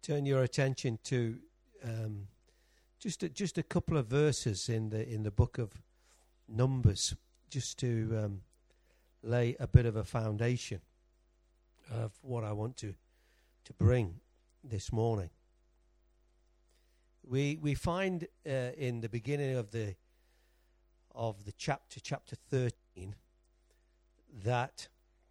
turn your attention to just a couple of verses in the book of Numbers, just to lay a bit of a foundation of what I want to bring this morning. We find in the beginning of the chapter 13, that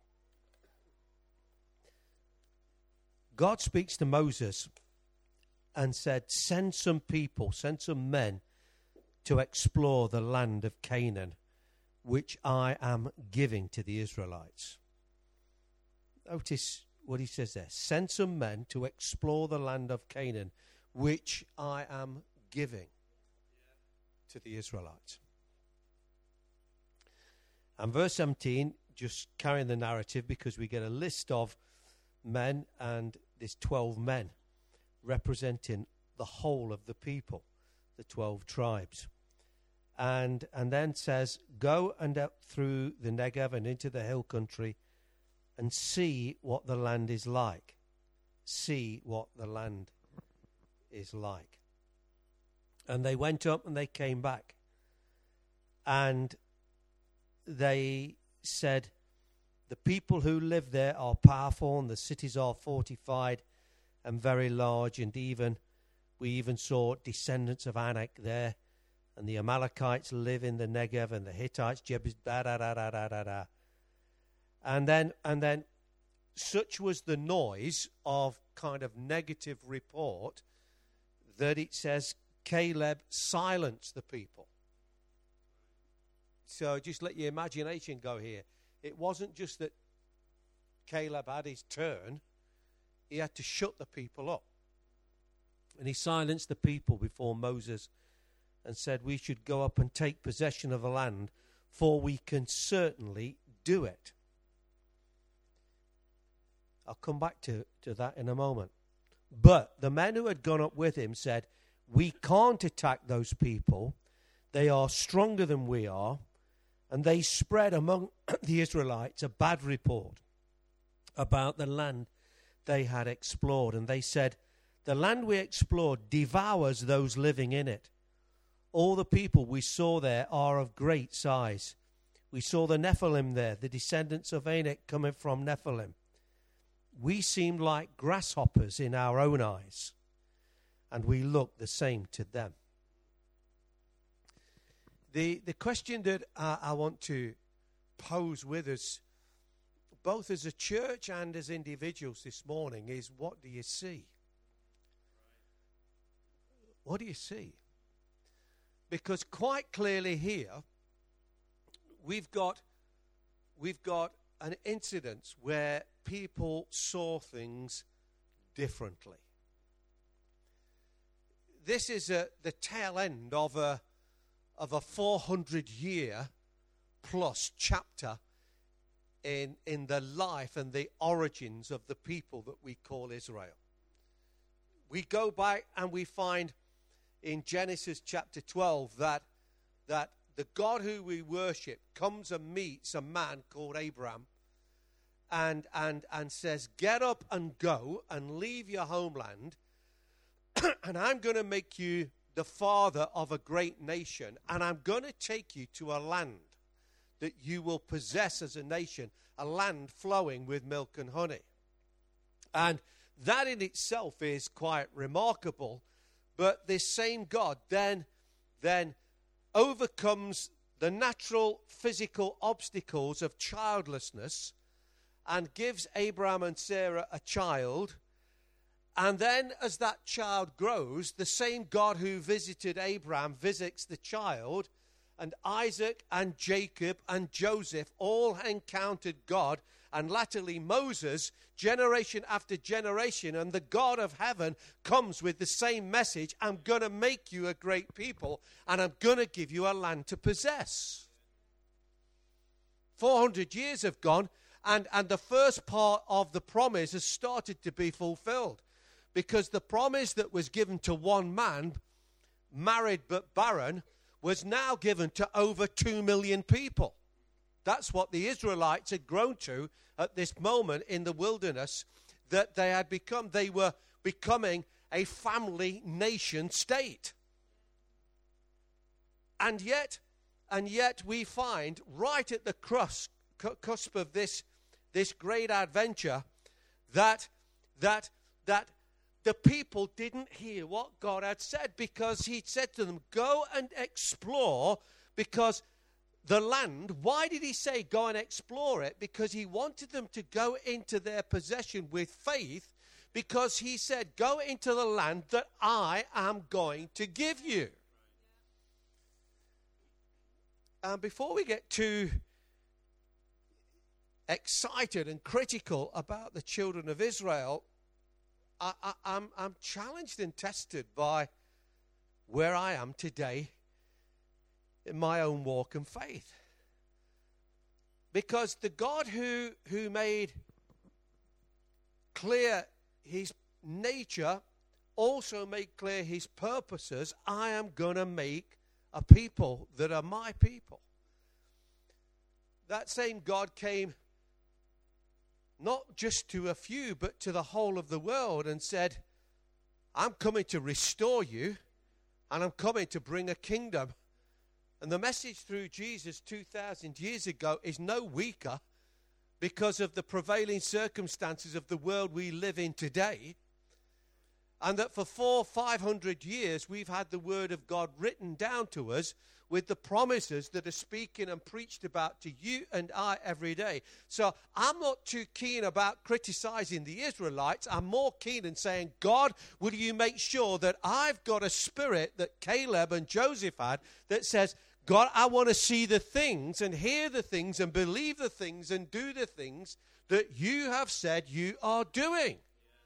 God speaks to Moses and said, send some men to explore the land of Canaan, which I am giving to the Israelites. Notice what he says there. Send some men to explore the land of Canaan, which I am giving to the Israelites. And verse 17, just carrying the narrative, because we get a list of men, and there's 12 men representing the whole of the people, the 12 tribes. And then says, go and up through the Negev and into the hill country and see what the land is like. See what the land is like. And they went up and they came back. And they said, the people who live there are powerful, and the cities are fortified and very large, and we even saw descendants of Anak there, and the Amalekites live in the Negev, and the Hittites, Jebusites, and then such was the noise of kind of negative report that it says Caleb silenced the people. So just let your imagination go here. It wasn't just that Caleb had his turn. He had to shut the people up. And he silenced the people before Moses and said, we should go up and take possession of the land, for we can certainly do it. I'll come back to that in a moment. But the men who had gone up with him said, we can't attack those people. They are stronger than we are. And they spread among the Israelites a bad report about the land they had explored. And they said, the land we explored devours those living in it. All the people we saw there are of great size. We saw the Nephilim there, the descendants of Anak coming from Nephilim. We seemed like grasshoppers in our own eyes, and we looked the same to them. The question that I want to pose with us, both as a church and as individuals this morning, is what do you see? What do you see? Because quite clearly here, we've got an incident where people saw things differently. This is the tail end of a 400-year plus chapter in the life and the origins of the people that we call Israel. We go back and we find in Genesis chapter 12 that the God who we worship comes and meets a man called Abraham and says, get up and go and leave your homeland, and I'm going to make you the father of a great nation, and I'm going to take you to a land that you will possess as a nation, a land flowing with milk and honey. And that in itself is quite remarkable. But this same God then overcomes the natural physical obstacles of childlessness and gives Abraham and Sarah a child. And then as that child grows, the same God who visited Abraham visits the child, and Isaac and Jacob and Joseph all encountered God, and latterly Moses, generation after generation, and the God of heaven comes with the same message: I'm going to make you a great people, and I'm going to give you a land to possess. 400 years have gone, and the first part of the promise has started to be fulfilled, because the promise that was given to one man, married but barren, was now given to over 2 million people. That's what the Israelites had grown to at this moment in the wilderness. that they had become. They were becoming a family nation state. And yet we find right at the cusp of this great adventure that the people didn't hear what God had said, because he'd said to them, go and explore, because the land, why did he say go and explore it? Because he wanted them to go into their possession with faith, because he said, go into the land that I am going to give you. And before we get too excited and critical about the children of Israel, I'm challenged and tested by where I am today in my own walk and faith. Because the God who made clear his nature also made clear his purposes. I am going to make a people that are my people. That same God came not just to a few, but to the whole of the world, and said, I'm coming to restore you, and I'm coming to bring a kingdom. And the message through Jesus 2,000 years ago is no weaker because of the prevailing circumstances of the world we live in today. And that for 400-500 years we've had the word of God written down to us with the promises that are speaking and preached about to you and I every day. So I'm not too keen about criticizing the Israelites. I'm more keen in saying, God, will you make sure that I've got a spirit that Caleb and Joseph had that says, God, I want to see the things and hear the things and believe the things and do the things that you have said you are doing.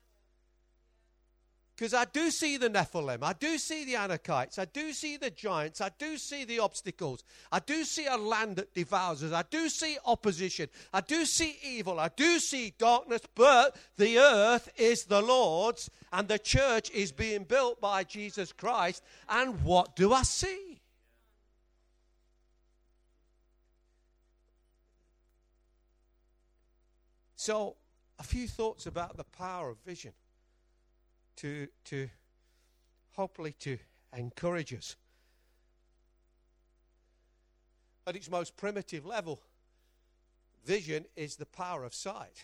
Because I do see the Nephilim, I do see the Anakites, I do see the giants, I do see the obstacles, I do see a land that devours us, I do see opposition, I do see evil, I do see darkness, but the earth is the Lord's and the church is being built by Jesus Christ. And what do I see? So, a few thoughts about the power of vision. To hopefully to encourage us. At its most primitive level, vision is the power of sight.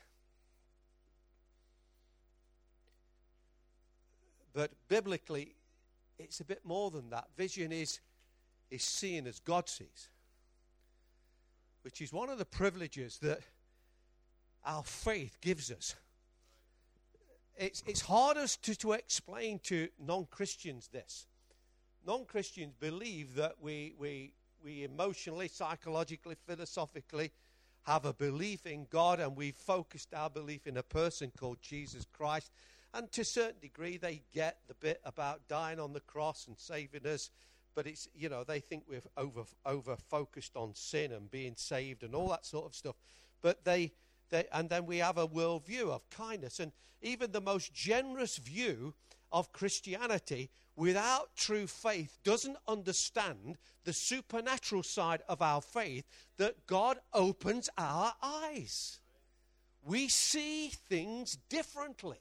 But biblically, it's a bit more than that. Vision is seeing as God sees, which is one of the privileges that our faith gives us. It's hardest to explain to non-Christians this. Non-Christians believe that we emotionally, psychologically, philosophically have a belief in God, and we've focused our belief in a person called Jesus Christ. And to a certain degree, they get the bit about dying on the cross and saving us. But it's, they think we're over focused on sin and being saved and all that sort of stuff. But and then we have a worldview of kindness. And even the most generous view of Christianity without true faith doesn't understand the supernatural side of our faith, that God opens our eyes. We see things differently.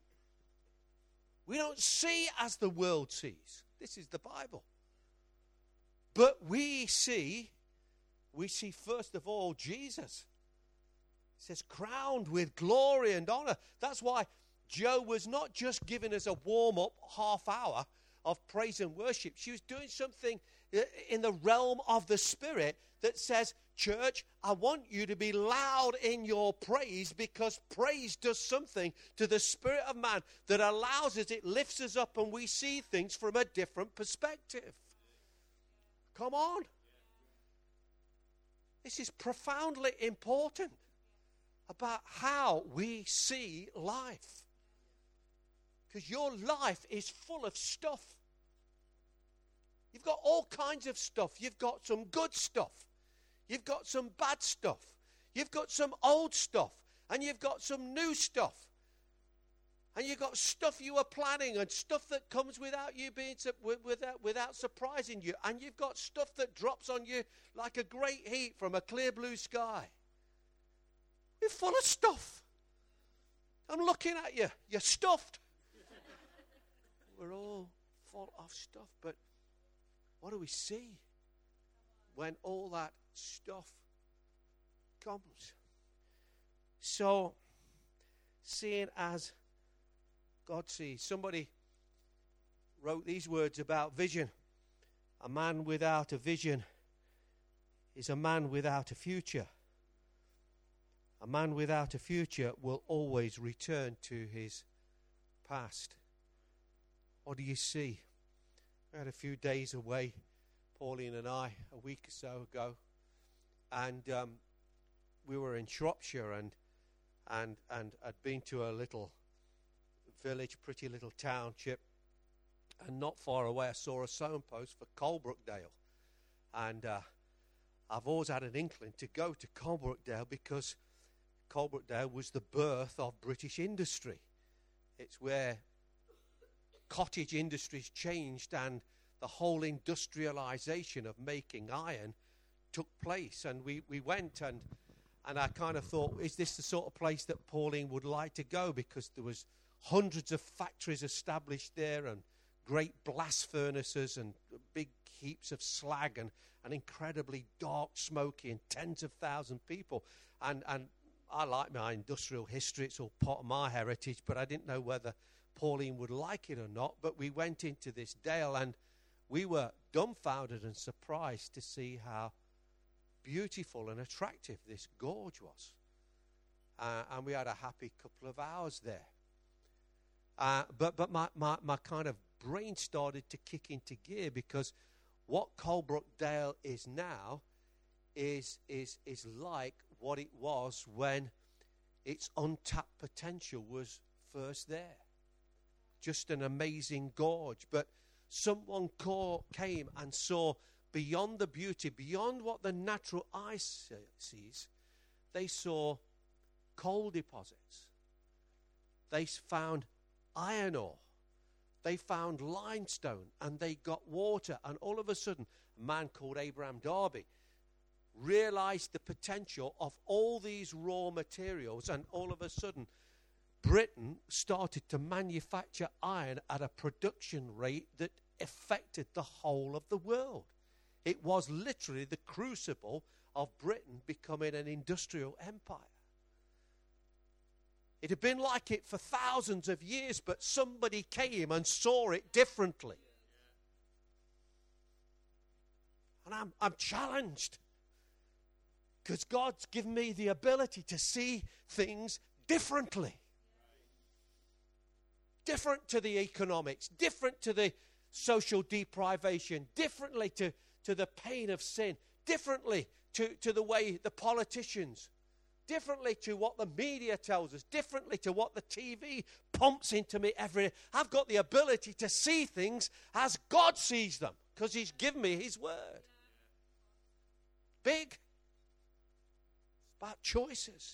We don't see as the world sees. This is the Bible. But we see first of all Jesus. It says, crowned with glory and honor. That's why Joe was not just giving us a warm-up half hour of praise and worship. She was doing something in the realm of the Spirit that says, church, I want you to be loud in your praise, because praise does something to the spirit of man that allows us, it lifts us up, and we see things from a different perspective. Come on. This is profoundly important about how we see life. Because your life is full of stuff. You've got all kinds of stuff. You've got some good stuff. You've got some bad stuff. You've got some old stuff. And you've got some new stuff. And you've got stuff you were planning and stuff that comes without you being without surprising you. And you've got stuff that drops on you like a great heat from a clear blue sky. You're full of stuff. I'm looking at you. You're stuffed. We're all full of stuff. But what do we see when all that stuff comes? So, seeing as God sees. Somebody wrote these words about vision. A man without a vision is a man without a future. A man without a future will always return to his past. What do you see? We had a few days away, Pauline and I, a week or so ago, and we were in Shropshire, and I'd been to a little village, pretty little township, and not far away I saw a signpost for Coalbrookdale, and I've always had an inkling to go to Coalbrookdale because Coalbrookdale was the birth of British industry. It's where cottage industries changed and the whole industrialization of making iron took place. And we went, and I kind of thought, is this the sort of place that Pauline would like to go? Because there was hundreds of factories established there and great blast furnaces and big heaps of slag and incredibly dark, smoky, and tens of thousands of people. And I like my industrial history. It's all part of my heritage, but I didn't know whether Pauline would like it or not. But we went into this dale, and we were dumbfounded and surprised to see how beautiful and attractive this gorge was. And we had a happy couple of hours there. But my kind of brain started to kick into gear, because what Coalbrookdale is now is like what it was when its untapped potential was first there. Just an amazing gorge. But someone came and saw beyond the beauty, beyond what the natural eye sees. They saw coal deposits. They found iron ore. They found limestone, and they got water. And all of a sudden, a man called Abraham Darby realized the potential of all these raw materials, and all of a sudden, Britain started to manufacture iron at a production rate that affected the whole of the world. It was literally the crucible of Britain becoming an industrial empire. It had been like it for thousands of years, but somebody came and saw it differently. And I'm challenged, because God's given me the ability to see things differently. Different to the economics, different to the social deprivation, differently to the pain of sin, differently to the way the politicians, differently to what the media tells us, differently to what the TV pumps into me every day. I've got the ability to see things as God sees them, because He's given me His word. Big. It's about choices.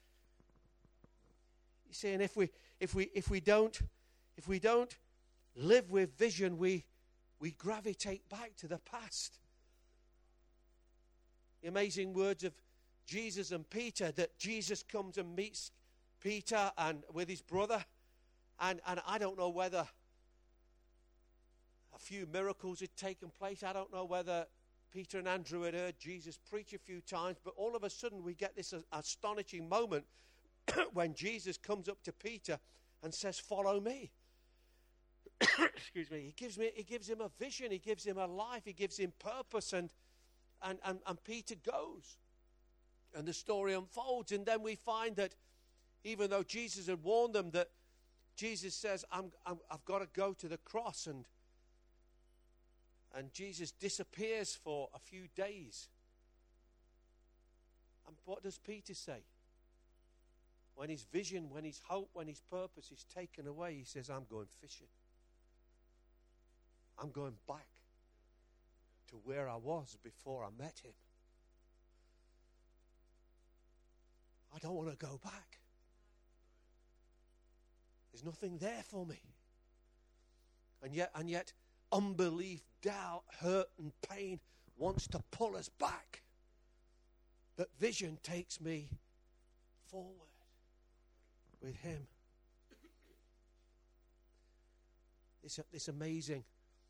You see, and if we don't live with vision, we gravitate back to the past. The amazing words of Jesus and Peter, that Jesus comes and meets Peter and with his brother, and I don't know whether a few miracles had taken place. I don't know whether Peter and Andrew had heard Jesus preach a few times, but all of a sudden we get this astonishing moment when Jesus comes up to Peter and says, "Follow me." Excuse me. He gives him a vision. He gives him a life. He gives him purpose, and Peter goes. And the story unfolds, and then we find that even though Jesus had warned them, that Jesus says, I've got to go to the cross, and Jesus disappears for a few days. And what does Peter say? When his vision, when his hope, when his purpose is taken away, he says, I'm going fishing. I'm going back to where I was before I met him. I don't want to go back. There's nothing there for me. And yet, unbelief, doubt, hurt, and pain wants to pull us back. But vision takes me forward with him. this amazing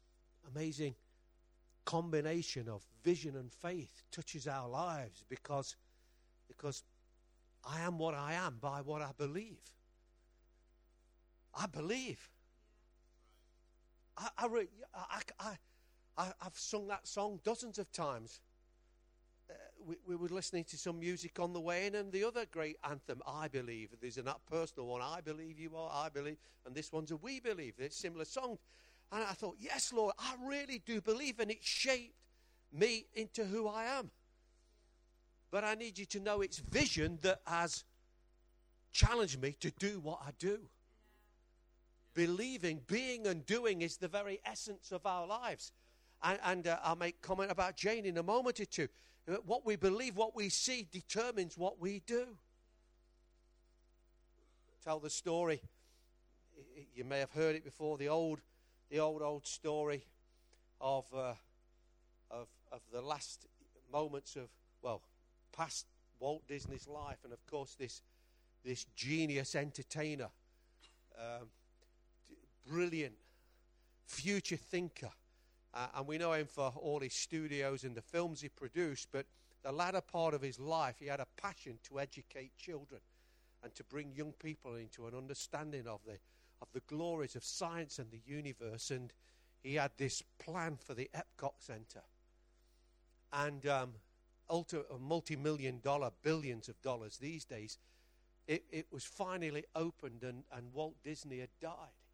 combination of vision and faith touches our lives because I am what I am by what I believe. I believe. I've sung that song dozens of times. We were listening to some music on the way in, and the other great anthem, I Believe. There's a personal one, I Believe You Are, I Believe. And this one's a We Believe. It's a similar song. And I thought, yes, Lord, I really do believe, and it shaped me into who I am. But I need you to know it's vision that has challenged me to do what I do. Believing, being and doing is the very essence of our lives. And I'll make comment about Jane in a moment or two. What we believe, what we see determines what we do. Tell the story. You may have heard it before. The old story of the last moments of past Walt Disney's life, and of course this genius entertainer, brilliant future thinker. And we know him for all his studios and the films he produced, but the latter part of his life, he had a passion to educate children and to bring young people into an understanding of the glories of science and the universe. And he had this plan for the Epcot Center. And a multi-million dollar, billions of dollars these days, it was finally opened, and Walt Disney had died.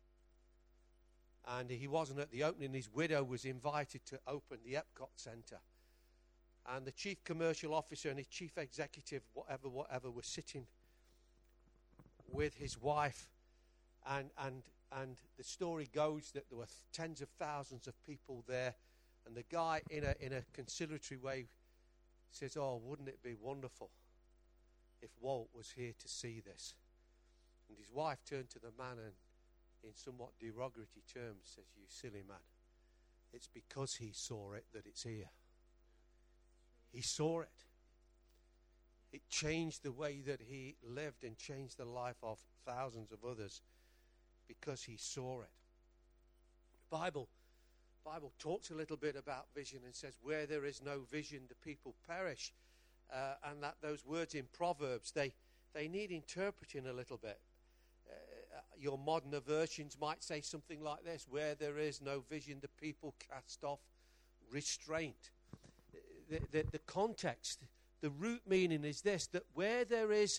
And he wasn't at the opening. His widow was invited to open the Epcot Center. And the chief commercial officer and his chief executive, whatever, were sitting with his wife. And the story goes that there were tens of thousands of people there. And the guy, in a conciliatory way, says, "Oh, wouldn't it be wonderful if Walt was here to see this?" And his wife turned to the man and, in somewhat derogatory terms, says, "You silly man. It's because he saw it that it's here." He saw it. It changed the way that he lived and changed the life of thousands of others because he saw it. The Bible talks a little bit about vision and says, where there is no vision, the people perish. And that those words in Proverbs, they need interpreting a little bit. Your modern versions might say something like this: where there is no vision, the people cast off restraint. The context, the root meaning is this, that where there is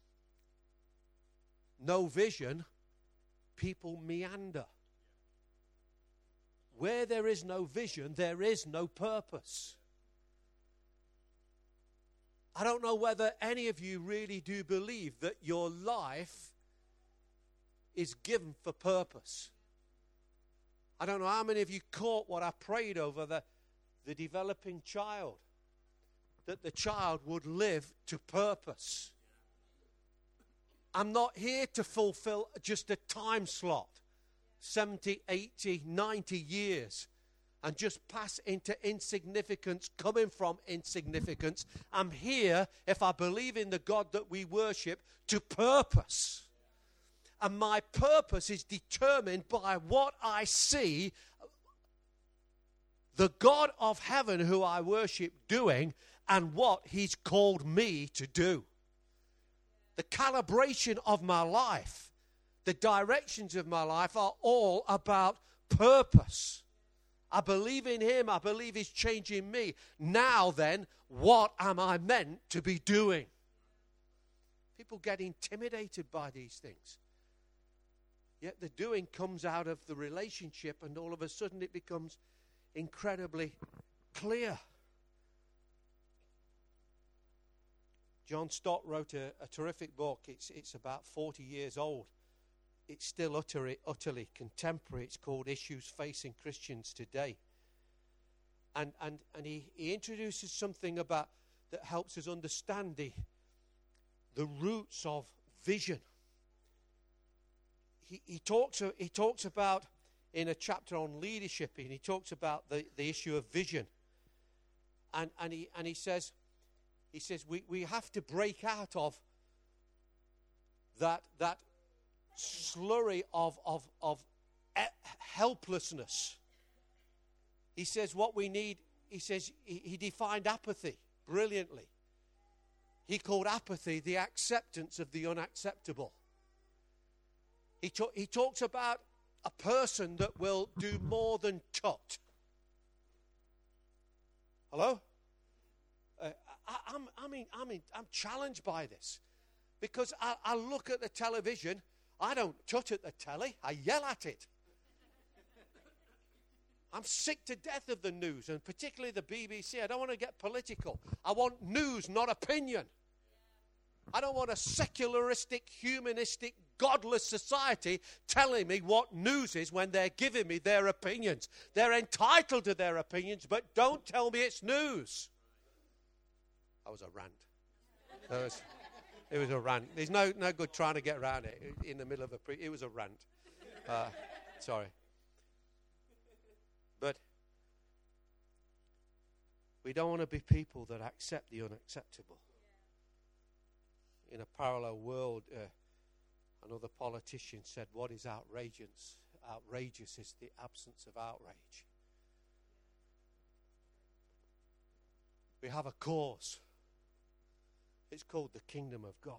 no vision, people meander. Where there is no vision, there is no purpose. I don't know whether any of you really do believe that your life is given for purpose. I don't know how many of you caught what I prayed over the developing child, that the child would live to purpose. I'm not here to fulfill just a time slot, 70, 80, 90 years, and just pass into insignificance, coming from insignificance. I'm here, if I believe in the God that we worship, to purpose. And my purpose is determined by what I see the God of heaven who I worship doing and what he's called me to do. The calibration of my life, the directions of my life are all about purpose. I believe in him. I believe he's changing me. Now then, what am I meant to be doing? People get intimidated by these things. Yet the doing comes out of the relationship, and all of a sudden it becomes incredibly clear. John Stott wrote a terrific book. It's about 40 years old. It's still utterly contemporary. It's called Issues Facing Christians Today. And he introduces something about that helps us understand the roots of vision. He talks about, in a chapter on leadership, and he talks about the issue of vision. And he says we have to break out of that slurry of helplessness. He says what we need, he says, he defined apathy brilliantly. He called apathy the acceptance of the unacceptable. He talks about a person that will do more than tut. Hello? I'm challenged by this. Because I look at the television, I don't tut at the telly, I yell at it. I'm sick to death of the news, and particularly the BBC. I don't want to get political. I want news, not opinion. I don't want a secularistic, humanistic, godless society telling me what news is when they're giving me their opinions. They're entitled to their opinions, but don't tell me it's news. That was a rant. It was a rant. There's no good trying to get around it in the middle of it was a rant. Sorry. But we don't want to be people that accept the unacceptable. In a parallel world, another politician said, what is outrageous? Outrageous is the absence of outrage. We have a cause. It's called the kingdom of God.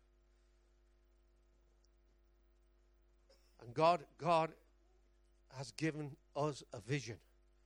And God has given us a vision.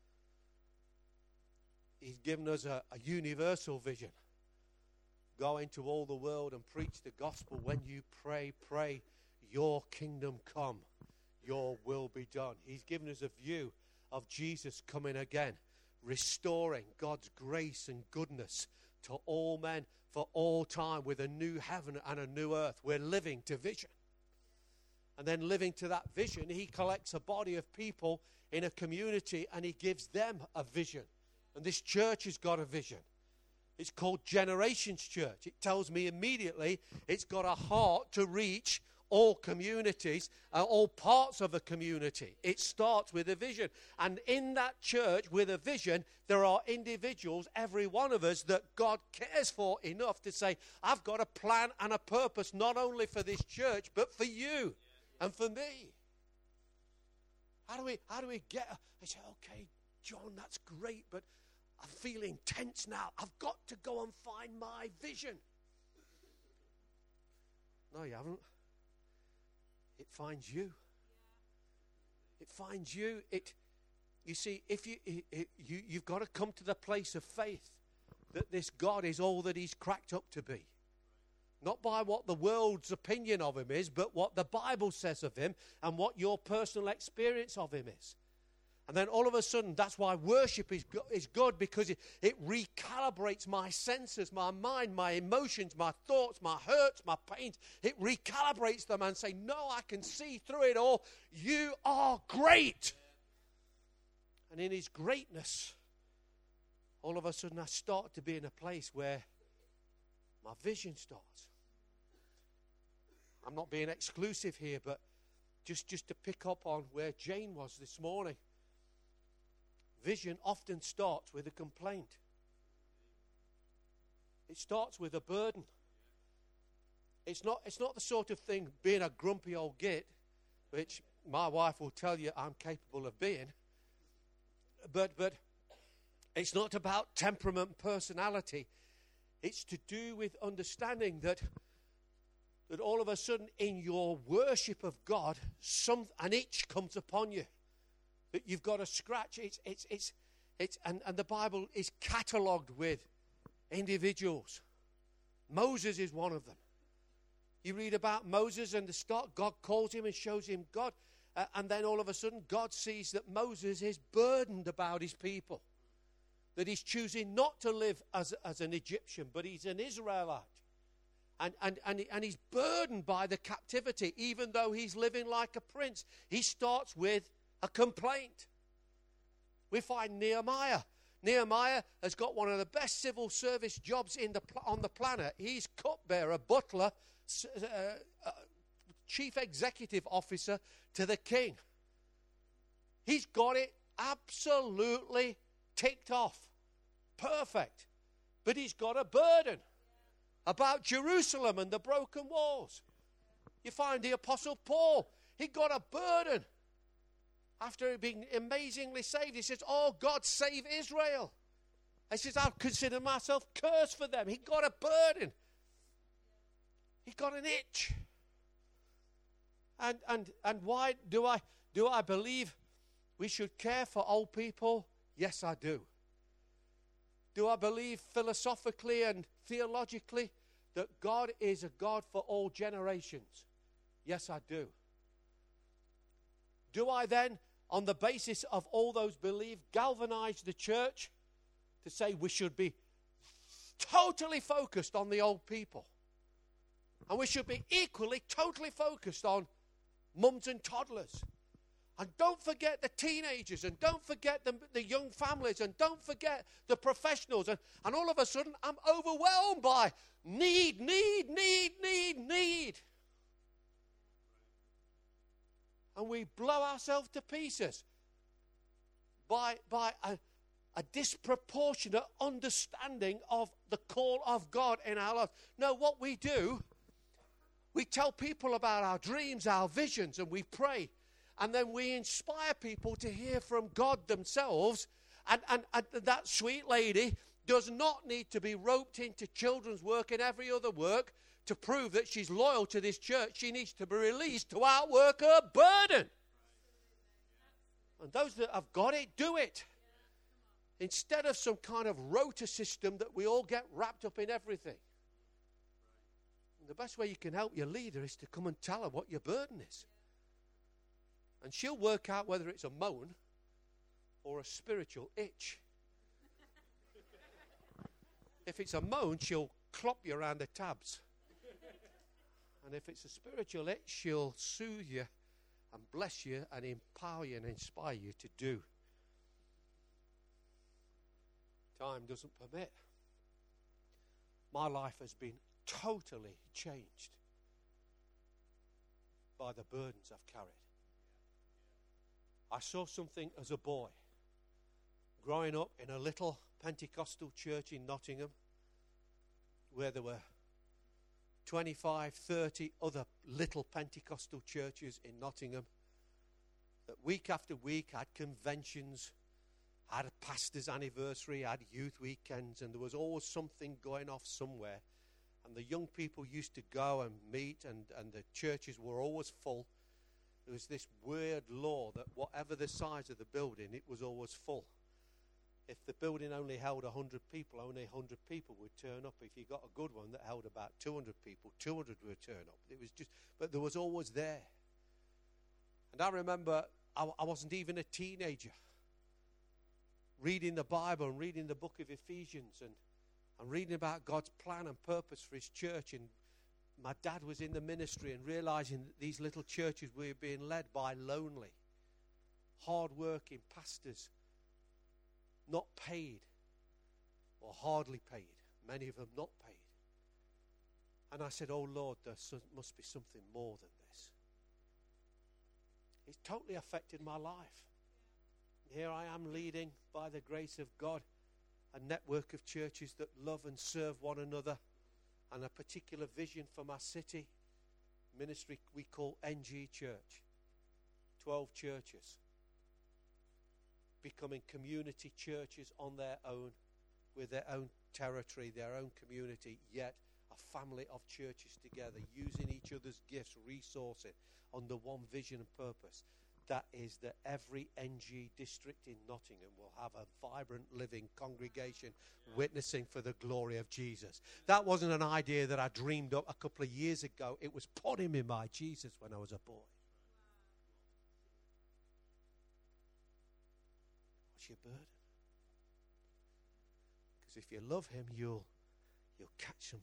He's given us a universal vision. Go into all the world and preach the gospel. When you pray, your kingdom come, your will be done. He's given us a view of Jesus coming again, restoring God's grace and goodness to all men for all time with a new heaven and a new earth. We're living to vision. And then living to that vision, he collects a body of people in a community and he gives them a vision. And this church has got a vision. It's called Generations Church. It tells me immediately it's got a heart to reach all communities, all parts of a community. It starts with a vision. And in that church with a vision, there are individuals, every one of us, that God cares for enough to say, I've got a plan and a purpose not only for this church, but for you and for me. How do we get... I say, okay, John, that's great, but I'm feeling tense now. I've got to go and find my vision. No, you haven't. It finds you. It finds you. You see, if you've got to come to the place of faith that this God is all that he's cracked up to be. Not by what the world's opinion of him is, but what the Bible says of him and what your personal experience of him is. And then all of a sudden, that's why worship is good, because it recalibrates my senses, my mind, my emotions, my thoughts, my hurts, my pains. It recalibrates them and say, no, I can see through it all. You are great. And in his greatness, all of a sudden I start to be in a place where my vision starts. I'm not being exclusive here, but just to pick up on where Jane was this morning. Vision often starts with a complaint. It starts with a burden. It's not the sort of thing being a grumpy old git, which my wife will tell you I'm capable of being. But it's not about temperament and personality. It's to do with understanding that all of a sudden in your worship of God, an itch comes upon you that you've got to scratch. And the Bible is catalogued with individuals. Moses is one of them. You read about Moses and the start, God calls him and shows him God. And then all of a sudden, God sees that Moses is burdened about his people. That he's choosing not to live as an Egyptian, but he's an Israelite. And he's burdened by the captivity, even though he's living like a prince. He starts with a complaint. We find Nehemiah. Nehemiah has got one of the best civil service jobs on the planet. He's cupbearer, butler, chief executive officer to the king. He's got it absolutely ticked off. Perfect. But he's got a burden about Jerusalem and the broken walls. You find the Apostle Paul. He got a burden after being amazingly saved, he says, oh, God, save Israel. He says, I've considered myself cursed for them. He got a burden. He got an itch. And why do I believe we should care for old people? Yes, I do. Do I believe philosophically and theologically that God is a God for all generations? Yes, I do. Do I then, on the basis of all those beliefs, galvanize the church to say we should be totally focused on the old people? And we should be equally, totally focused on mums and toddlers. And don't forget the teenagers, and don't forget the young families, and don't forget the professionals. And all of a sudden, I'm overwhelmed by need. And we blow ourselves to pieces by a disproportionate understanding of the call of God in our lives. No, what we do, we tell people about our dreams, our visions, and we pray. And then we inspire people to hear from God themselves. And that sweet lady does not need to be roped into children's work and every other work to prove that she's loyal to this church. She needs to be released to outwork her burden. And those that have got it, do it. Instead of some kind of rota system that we all get wrapped up in everything. And the best way you can help your leader is to come and tell her what your burden is. And she'll work out whether it's a moan or a spiritual itch. If it's a moan, she'll clop you around the tabs. And if it's a spiritual itch, she'll soothe you and bless you and empower you and inspire you to do. Time doesn't permit. My life has been totally changed by the burdens I've carried. I saw something as a boy, growing up in a little Pentecostal church in Nottingham, where there were 25, 30 other little Pentecostal churches in Nottingham, that week after week had conventions, had a pastor's anniversary, had youth weekends, and there was always something going off somewhere. And the young people used to go and meet, and the churches were always full. There was this weird law that whatever the size of the building, it was always full. If the building only held 100 people, only 100 people would turn up. If you got a good one that held about 200 people, 200 would turn up. It was just, but there was always there. And I remember I wasn't even a teenager, reading the Bible and reading the book of Ephesians and reading about God's plan and purpose for his church. And my dad was in the ministry and realizing that these little churches were being led by lonely, hard-working pastors, not paid or hardly paid, many of them not paid. And I said, oh Lord, there must be something more than this. It's totally affected my life. Here I am leading, by the grace of God, a network of churches that love and serve one another, and a particular vision for my city, ministry we call NG Church. 12 churches becoming community churches on their own, with their own territory, their own community, yet a family of churches together, using each other's gifts, resourcing under one vision and purpose. That is that every NG district in Nottingham will have a vibrant, living congregation witnessing for the glory of Jesus. That wasn't an idea that I dreamed up a couple of years ago. It was put in me by Jesus when I was a boy. What's your burden? Because if you love him, you'll catch something.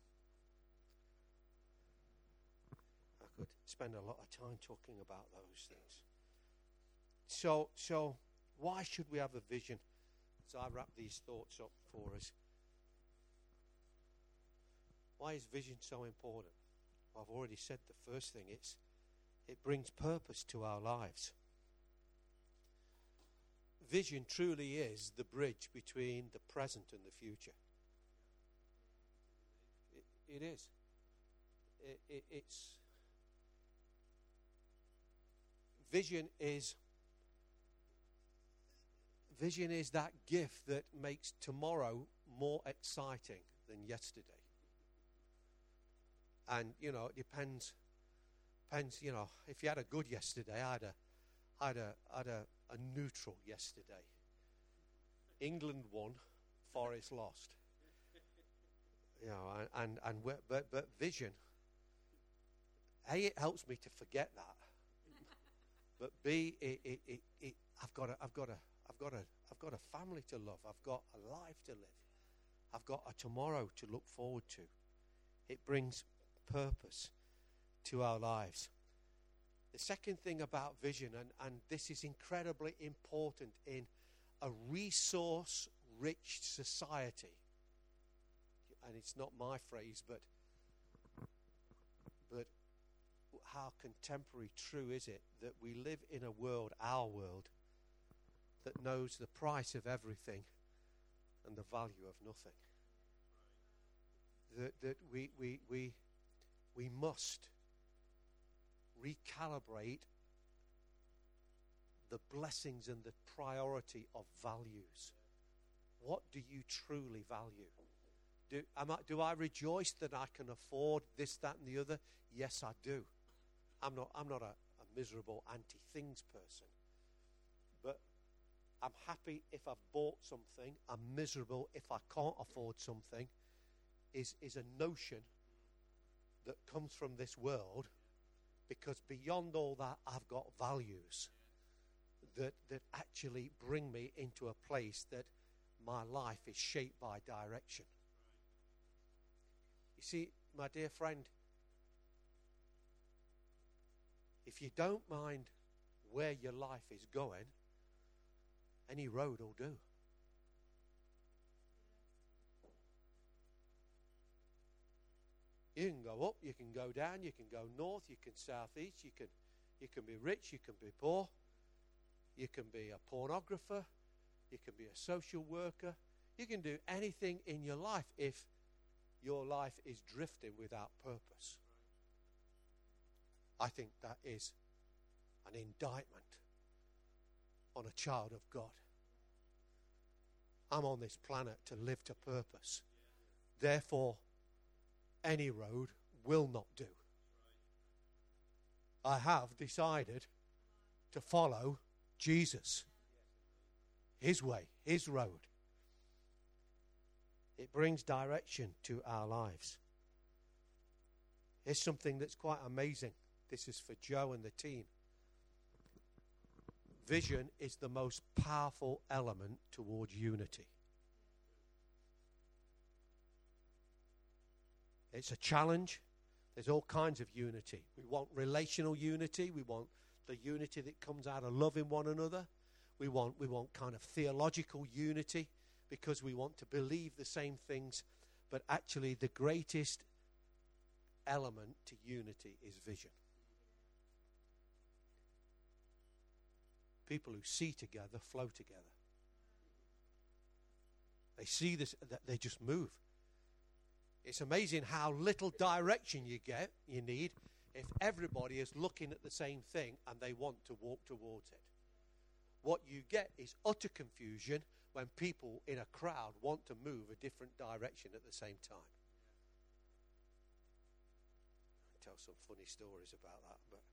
I could spend a lot of time talking about those things. So why should we have a vision? As I wrap these thoughts up for us. Why is vision so important? Well, I've already said the first thing. It brings purpose to our lives. Vision truly is the bridge between the present and the future. It is. It's vision is Vision is that gift that makes tomorrow more exciting than yesterday. And, it depends, if you had a good yesterday, I had a neutral yesterday. England won, Forest lost. But vision, A, it helps me to forget that. But B, I've got a family to love. I've got a life to live. I've got a tomorrow to look forward to. It brings purpose to our lives. The second thing about vision, and this is incredibly important in a resource-rich society, and it's not my phrase, but how contemporary true is it that we live in a world, our world, that knows the price of everything and the value of nothing. That we must recalibrate the blessings and the priority of values. What do you truly value? Do I rejoice that I can afford this, that, and the other? Yes, I do. I'm not a miserable anti-things person. But I'm happy if I've bought something. I'm miserable if I can't afford something. Is a notion that comes from this world, because beyond all that, I've got values that actually bring me into a place that my life is shaped by direction. You see, my dear friend, if you don't mind where your life is going, any road will do. You can go up, you can go down, you can go north, you can southeast, you can be rich, you can be poor, you can be a pornographer, you can be a social worker, you can do anything in your life if your life is drifting without purpose. I think that is an indictment on a child of God. I'm on this planet to live to purpose. Therefore, any road will not do. I have decided to follow Jesus, his way, his road. It brings direction to our lives. Here's something that's quite amazing. This is for Joe and the team. Vision is the most powerful element towards unity. It's a challenge. There's all kinds of unity. We want relational unity. We want the unity that comes out of loving one another. We want kind of theological unity because we want to believe the same things. But actually, the greatest element to unity is vision. People who see together flow together. They see this, they just move. It's amazing how little direction you need if everybody is looking at the same thing and they want to walk towards it. What you get is utter confusion when people in a crowd want to move a different direction at the same time. I tell some funny stories about that, but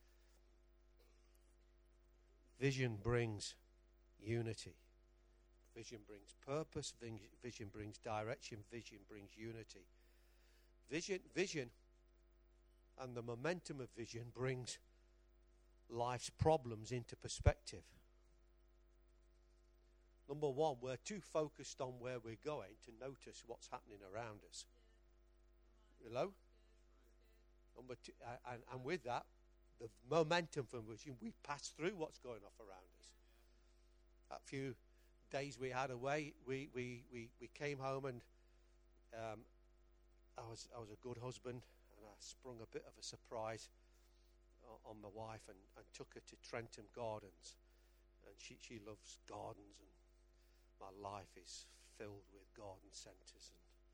vision brings unity. Vision brings purpose. Vision brings direction. Vision brings unity. Vision and the momentum of vision brings life's problems into perspective. Number one, we're too focused on where we're going to notice what's happening around us. Hello? Number two, and with that, the momentum from vision, we pass through what's going on around us. A few days we had away, we came home and I was a good husband, and I sprung a bit of a surprise on my wife and took her to Trentham Gardens, and she loves gardens, and my life is filled with garden centres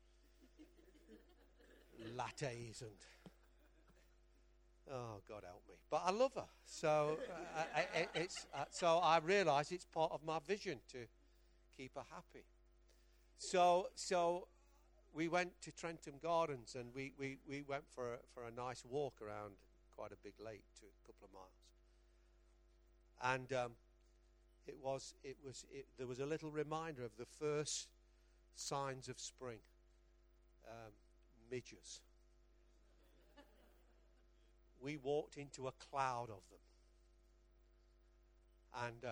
and lattes and oh, God help me. But I love her. So so I realise it's part of my vision to keep her happy. So we went to Trentham Gardens, and we went for a nice walk around quite a big lake, to a couple of miles. And there was a little reminder of the first signs of spring, midges. We walked into a cloud of them, and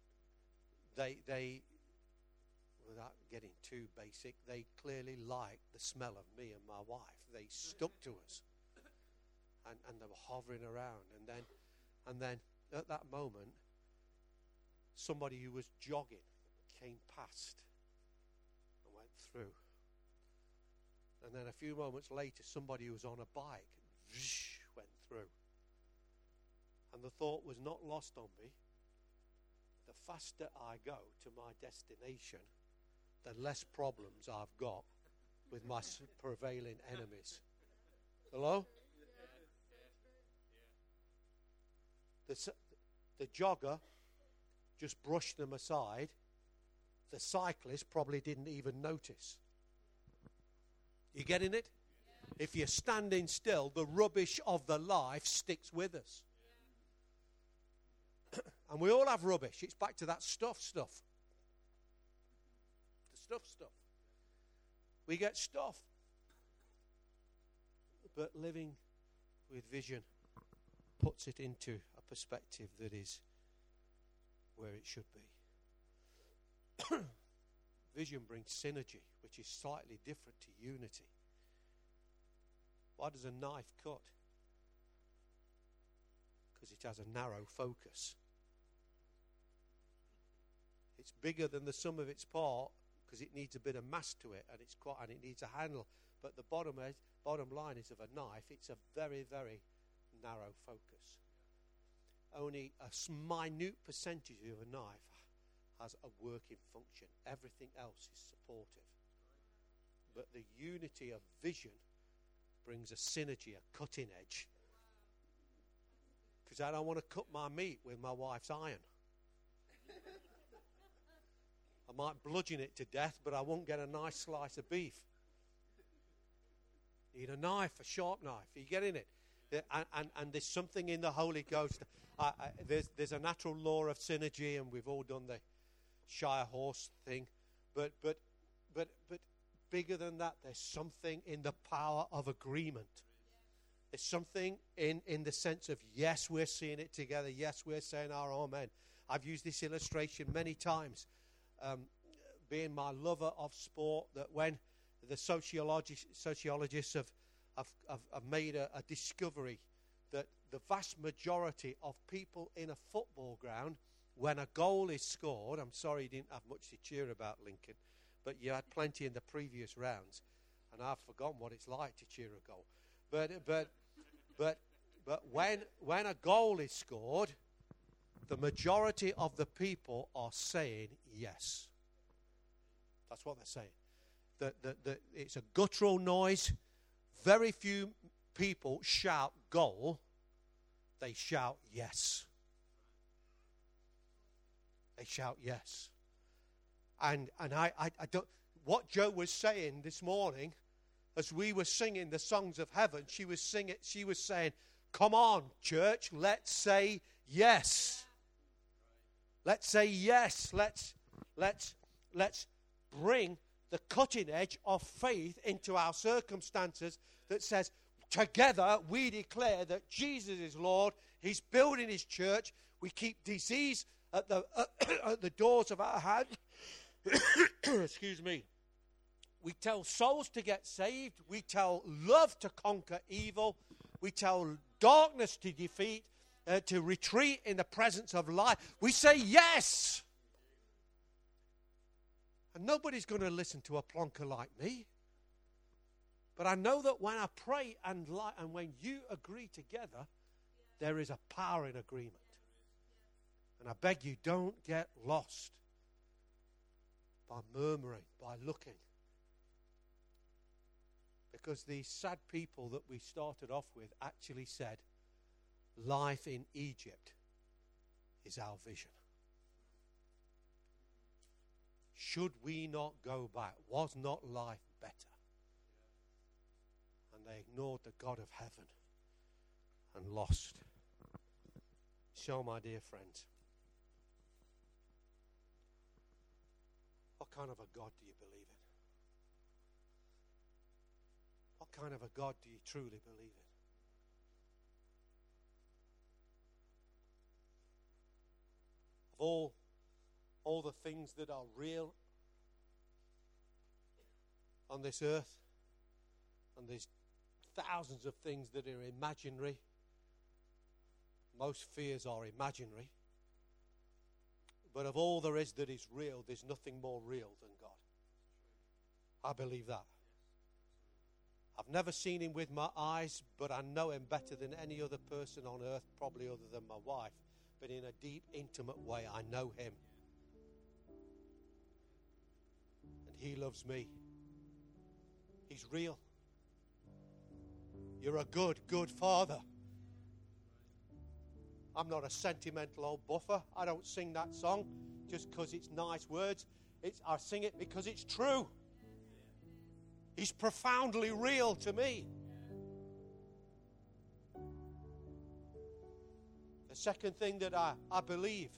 they, without getting too basic, they clearly liked the smell of me and my wife. They stuck to us, and they were hovering around. And then at that moment, somebody who was jogging came past and went through. And then a few moments later, somebody who was on a bike went through. And the thought was not lost on me: the faster I go to my destination, the less problems I've got with my prevailing enemies. Hello? The jogger just brushed them aside. The cyclist probably didn't even notice. You getting it? Yeah. If you're standing still, the rubbish of the life sticks with us. Yeah. And we all have rubbish. It's back to that stuff. The stuff. We get stuff. But living with vision puts it into a perspective that is where it should be. Vision brings synergy, which is slightly different to unity. Why does a knife cut? Because it has a narrow focus. It's bigger than the sum of its part because it needs a bit of mass to it, and it needs a handle. But the bottom line is of a knife, it's a very, very narrow focus. Only a minute percentage of a knife has a working function. Everything else is supportive. But the unity of vision brings a synergy, a cutting edge. Because I don't want to cut my meat with my wife's iron. I might bludgeon it to death, but I won't get a nice slice of beef. Need a knife, a sharp knife. Are you getting it? And there's something in the Holy Ghost. There's a natural law of synergy, and we've all done the Shire horse thing, but bigger than that, there's something in the power of agreement. There's something in the sense of, yes, we're seeing it together. Yes, we're saying our amen. I've used this illustration many times, being my lover of sport, that when the sociologists have made a discovery that the vast majority of people in a football ground, when a goal is scored, I'm sorry you didn't have much to cheer about, Lincoln, but you had plenty in the previous rounds, and I've forgotten what it's like to cheer a goal. But when a goal is scored, the majority of the people are saying yes. That's what they're saying. It's a guttural noise. Very few people shout goal. They shout yes. They shout yes. And I don't. What Joe was saying this morning, as we were singing the songs of heaven, she was saying, "Come on, church, let's say yes. Let's say yes. Let's bring the cutting edge of faith into our circumstances that says, together we declare that Jesus is Lord. He's building his church. We keep disease at the doors of our hand. Excuse me. We tell souls to get saved. We tell love to conquer evil. We tell darkness to defeat, to retreat in the presence of light. We say yes. And nobody's going to listen to a plonker like me. But I know that when I pray and when you agree together, there is a power in agreement. And I beg you, don't get lost by murmuring, by looking. Because these sad people that we started off with actually said, life in Egypt is our vision. should we not go back? Was not life better? And they ignored the God of heaven and lost. So, my dear friends, what kind of a God do you believe in? What kind of a God do you truly believe in? Of all the things that are real on this earth, and there's thousands of things that are imaginary. Most fears are imaginary. But of all there is that is real, there's nothing more real than God. I believe that. I've never seen him with my eyes, but I know him better than any other person on earth, probably other than my wife. But in a deep, intimate way, I know him. And he loves me. He's real. You're a good, good father. I'm not a sentimental old buffer. I don't sing that song just because it's nice words. I sing it because it's true. He's profoundly real to me. The second thing that I believe,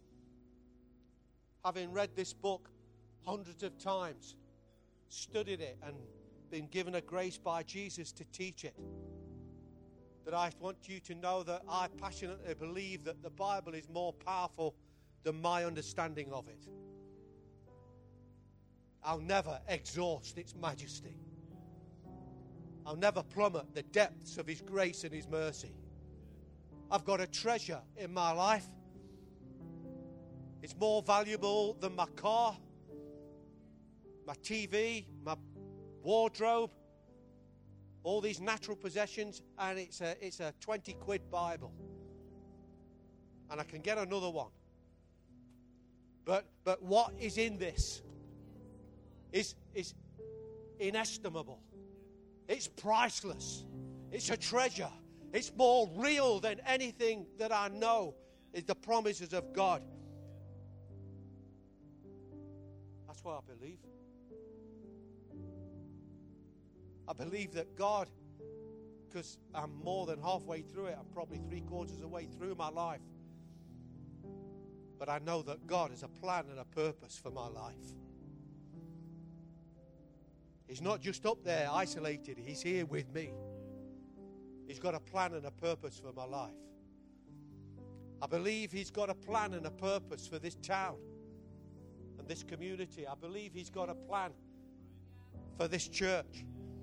having read this book hundreds of times, studied it and been given a grace by Jesus to teach it, that I want you to know that I passionately believe that the Bible is more powerful than my understanding of it. I'll never exhaust its majesty. I'll never plummet the depths of his grace and his mercy. I've got a treasure in my life. It's more valuable than my car, my TV, my wardrobe, all these natural possessions, and it's a 20 quid Bible. And I can get another one. But what is in this is inestimable. It's priceless. It's a treasure. It's more real than anything that I know is the promises of God. That's what I believe. I believe that God, because I'm more than halfway through it, I'm probably 3/4 of the way through my life. But I know that God has a plan and a purpose for my life. He's not just up there isolated. He's here with me. He's got a plan and a purpose for my life. I believe he's got a plan and a purpose for this town and this community. I believe he's got a plan for this church.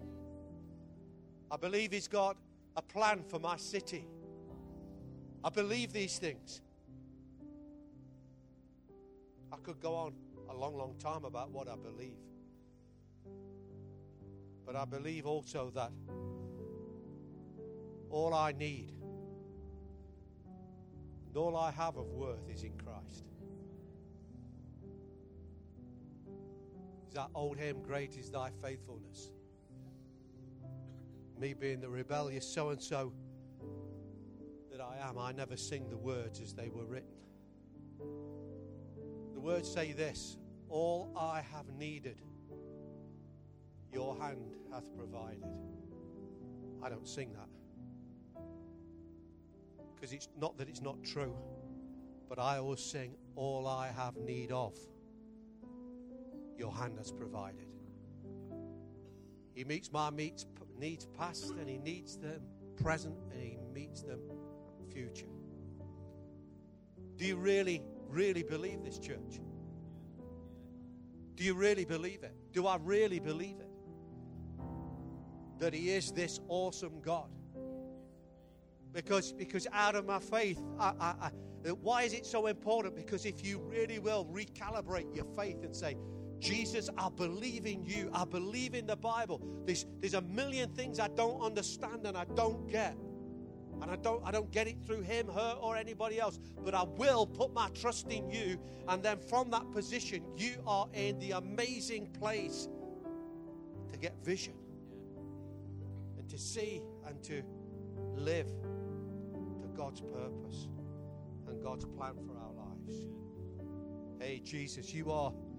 I believe he's got a plan for my city. I believe these things. I could go on a long, long time about what I believe. But I believe also that all I need and all I have of worth is in Christ. Is that old hymn, great is thy faithfulness? Me being the rebellious so-and-so that I am, I never sing the words as they were written. The words say this: all I have needed, your hand hath provided. I don't sing that because it's not that it's not true, but I always sing, all I have need of, your hand has provided. He meets my needs past, and he needs them present, and he meets them future. Do you really, really believe this, church? Do you really believe it? Do I really believe it? That he is this awesome God? Because out of my faith, why is it so important? Because if you really will recalibrate your faith and say, Jesus, I believe in you. I believe in the Bible. There's a million things I don't understand and I don't get. And I don't get it through him, her, or anybody else. But I will put my trust in you. And then from that position, you are in the amazing place to get vision. And to see and to live to God's purpose and God's plan for our lives. Hey, Jesus, you are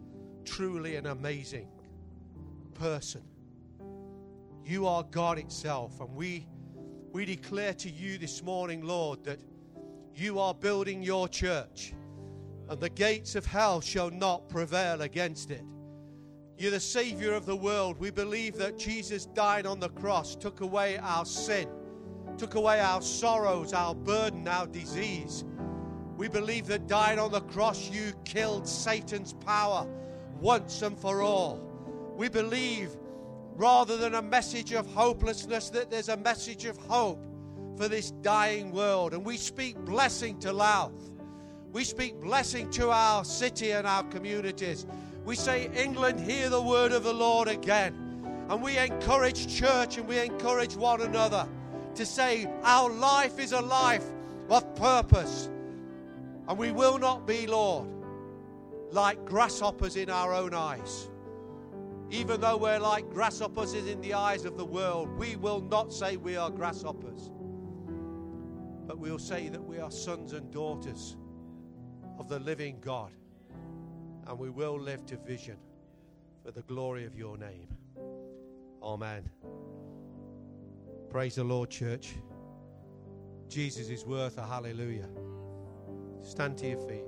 truly an amazing person. You are God itself, and we declare to you this morning, Lord, that you are building your church, and the gates of hell shall not prevail against it. You're the Savior of the world. We believe that Jesus died on the cross, took away our sin, took away our sorrows, our burden, our disease. We believe that dying on the cross, you killed Satan's power once and for all. We believe, rather than a message of hopelessness, that there's a message of hope for this dying world. And we speak blessing to Louth. We speak blessing to our city and our communities. We say, England, hear the word of the Lord again. And we encourage church and we encourage one another to say, our life is a life of purpose. And we will not be, Lord, like grasshoppers in our own eyes. Even though we're like grasshoppers in the eyes of the world, we will not say we are grasshoppers. But we'll say that we are sons and daughters of the living God. And we will live to vision for the glory of your name. Amen. Praise the Lord, church. Jesus is worth a hallelujah. Stand to your feet.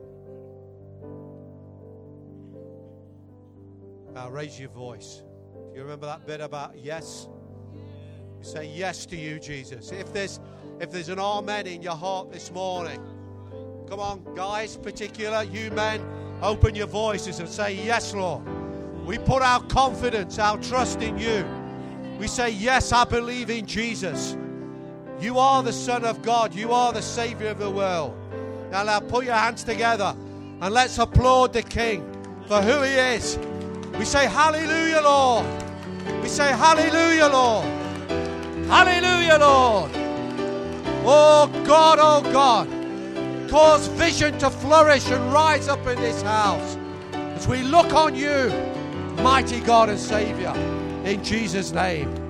Now raise your voice. Do you remember that bit about yes? You say yes to you, Jesus. If there's an amen in your heart this morning, come on, guys, particular, you men, open your voices and say, yes, Lord. We put our confidence, our trust in you. We say, yes, I believe in Jesus. You are the Son of God. You are the Savior of the world. Now put your hands together and let's applaud the King for who he is. We say, hallelujah, Lord. We say, hallelujah, Lord. Hallelujah, Lord. Oh God, cause vision to flourish and rise up in this house as we look on you, mighty God and Savior, in Jesus' name.